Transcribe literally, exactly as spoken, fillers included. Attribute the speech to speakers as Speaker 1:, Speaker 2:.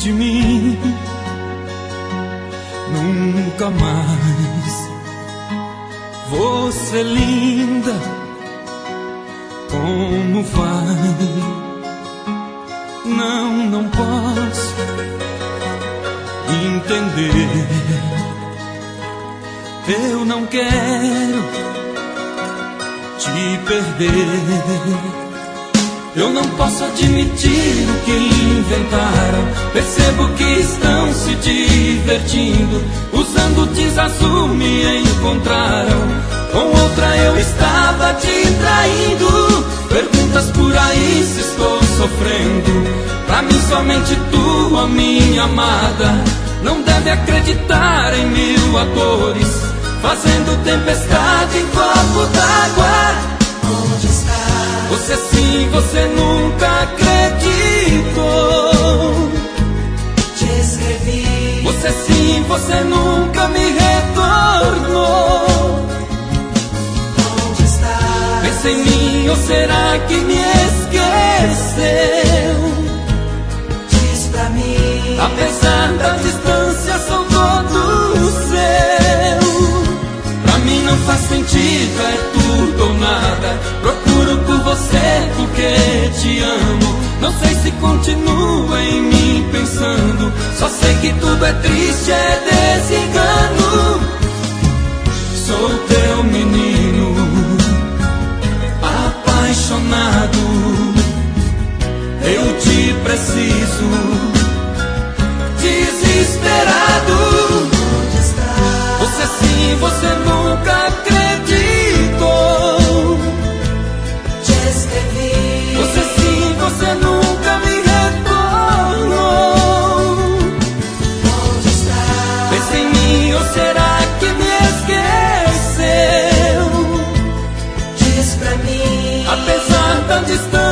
Speaker 1: de mim. Nunca mais vou ser linda como vai. Não, não posso entender. Eu não quero te perder. Eu não posso admitir o que inventaram. Percebo que estão se divertindo. Usando jeans azul me encontraram. Com outra eu estava te traindo. Perguntas por aí se estou sofrendo. Pra mim somente tu, ó minha amada. Não deve acreditar em mil atores fazendo tempestade em copo d'água.
Speaker 2: Onde está?
Speaker 1: Você sim, você nunca acreditou.
Speaker 2: Te escrevi.
Speaker 1: Você sim, você nunca me retornou.
Speaker 2: Onde está?
Speaker 1: Pensa em mim ou será que me esqueceu?
Speaker 2: Diz pra mim.
Speaker 1: Apesar da distância sou todo seu. Pra mim não faz sentido, é tudo ou nada. Procuro por você porque te amo. Não sei se continua em mim pensando. Só sei que tudo é triste, é desengano. Sou teu menino apaixonado. Eu te preciso, desesperado.
Speaker 2: Onde está?
Speaker 1: Você sim, você nunca acreditou.
Speaker 2: Te escrevi.
Speaker 1: Você sim, você nunca me retornou.
Speaker 2: Onde está?
Speaker 1: Pensa em mim ou será que me esqueceu?
Speaker 2: Diz pra mim.
Speaker 1: Apesar da distância